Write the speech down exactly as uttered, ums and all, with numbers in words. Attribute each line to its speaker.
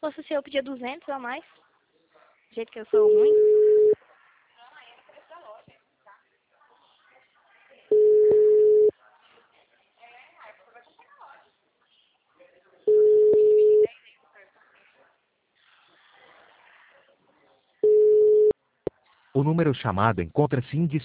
Speaker 1: fosse o seu, eu pedia duzentos a mais. Do jeito que eu sou ruim.
Speaker 2: O número chamado encontra-se indisponível.